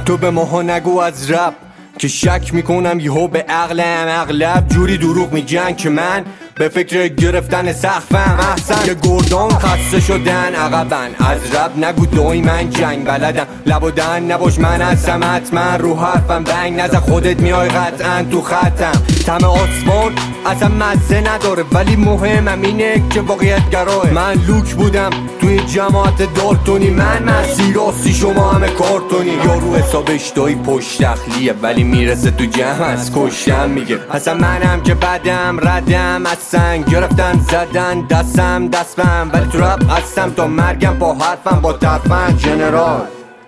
تو به ماها نگو از رب که شک میکنم یهو به عقلم. اغلب جوری دروغ میگن که من به فکر گرفتن سقفم. احسن که گردان خسته شدن عقبن، از رب نگو دوی من جنگ بلدم. لب و دهن نباش من هستم حتما، رو حرفم بنگ نزن خودت میای قطعا تو خطم. تم آسمان اصلا مزه نداره ولی مهمم اینه که واقعیت گراه. من لوک بودم توی جماعت دالتونی، من مسیر راستی شما همه کارتونی. یارو حسابش دایی پشت دخلیه ولی میرسه تو جمع از کشتم میگه. اصلا منم که بدم ردم از سنگ گرفتن زدن دستم دستم، ولی تو رب هستم تا مرگم با حرفم با طرفم. جنرال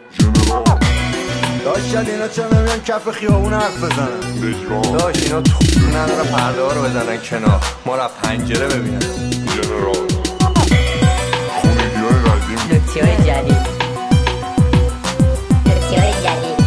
داشت اینا چه نمیان کف خیابون حرف بزنن؟ داشت اینا تو نداره پرده ها رو بزنن کنار، ما را پنجره ببینن. جنرال کمدی های قدیم، لوتی های جدید، لوتی های جدید،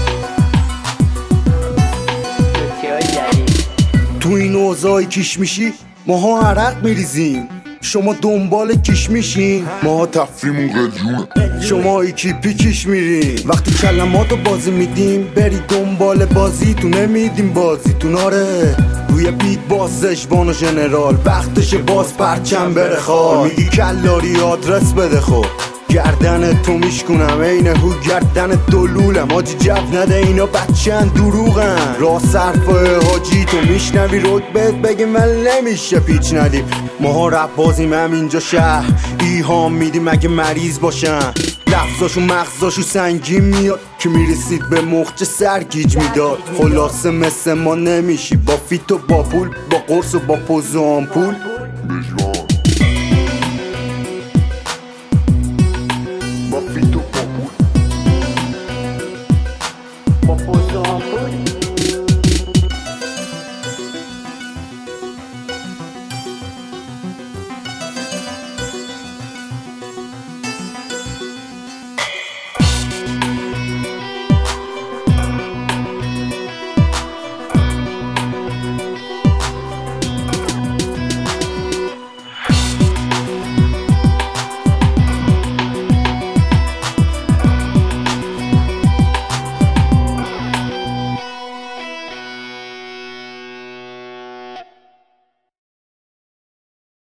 لوتی های جدید. تو این اوضاعی کیش میشی ماها عرق میریزیم، شما دنبال کیش میشین ماها تفریمون قلیونه. شما ایکیپی کیش میرین وقتی کلماتو بازی میدیم، بری دنبال بازی تو نمیدیم بازی تو. ناره روی بیت باز اجبان و جنرال وقتش باز پرچم بره خواه. میگی کلاری آدرس بده خب گردن تو میشکنم این هو گردن دلولم. آجی جب نده اینا بچن دروغن، راست حرفای حاجی تو میشنوی رک بهت بگیم من نمیشه پیچ ندیم. ماها رب بازیم هم اینجا شهر ایهام میدیم اگه مریض باشن. لفظاشو مغزاشو سنگین میاد که میرسید به مخچه سرگیج میداد. خلاصه مثل ما نمیشی با فیت و با پول، با قرص و با پوز و آمپول.